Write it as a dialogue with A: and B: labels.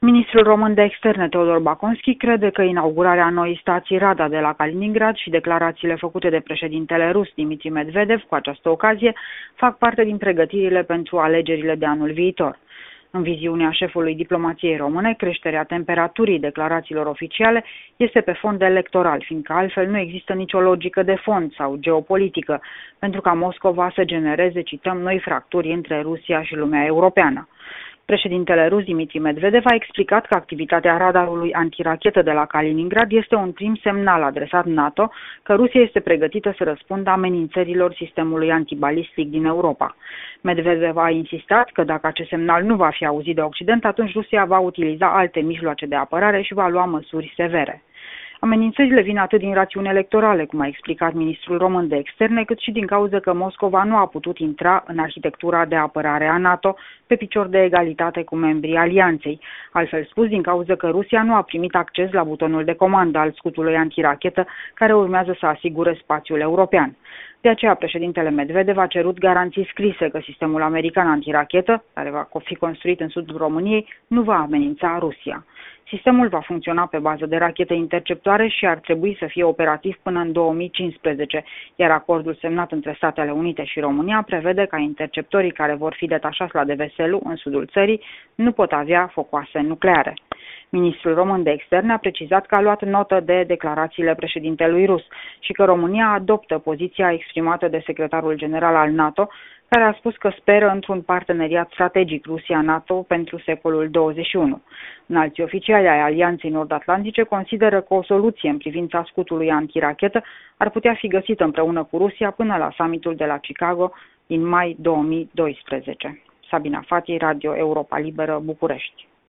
A: Ministrul român de externe, Teodor Baconski, crede că inaugurarea noii stații Rada de la Kaliningrad și declarațiile făcute de președintele rus Dmitri Medvedev cu această ocazie fac parte din pregătirile pentru alegerile de anul viitor. În viziunea șefului diplomației române, creșterea temperaturii declarațiilor oficiale este pe fond electoral, fiindcă altfel nu există nicio logică de fond sau geopolitică, pentru ca Moscova să genereze, cităm, noi fracturi între Rusia și lumea europeană. Președintele rus Dmitri Medvedev a explicat că activitatea radarului antirachetă de la Kaliningrad este un prim semnal adresat NATO că Rusia este pregătită să răspundă amenințărilor sistemului antibalistic din Europa. Medvedev a insistat că dacă acest semnal nu va fi auzit de Occident, atunci Rusia va utiliza alte mijloace de apărare și va lua măsuri severe. Amenințările vin atât din rațiuni electorale, cum a explicat ministrul român de externe, cât și din cauza că Moscova nu a putut intra în arhitectura de apărare a NATO pe picior de egalitate cu membrii alianței. Altfel spus, din cauza că Rusia nu a primit acces la butonul de comandă al scutului antirachetă care urmează să asigure spațiul european. De aceea, președintele Medvedev a cerut garanții scrise că sistemul american antirachetă, care va fi construit în sudul României, nu va amenința Rusia. Sistemul va funcționa pe bază de rachete interceptoare și ar trebui să fie operativ până în 2015, iar acordul semnat între Statele Unite și România prevede ca interceptorii care vor fi detașați la Deveselu, în sudul țării, nu pot avea focoase nucleare. Ministrul român de externe a precizat că a luat notă de declarațiile președintelui rus și că România adoptă poziția exprimată de secretarul general al NATO, care a spus că speră într-un parteneriat strategic Rusia-NATO pentru secolul 21. Înalții oficiali ai Alianței Nord-Atlantice consideră că o soluție în privința scutului antirachetă ar putea fi găsită împreună cu Rusia până la summitul de la Chicago din mai 2012. Sabina Fati, Radio Europa Liberă, București.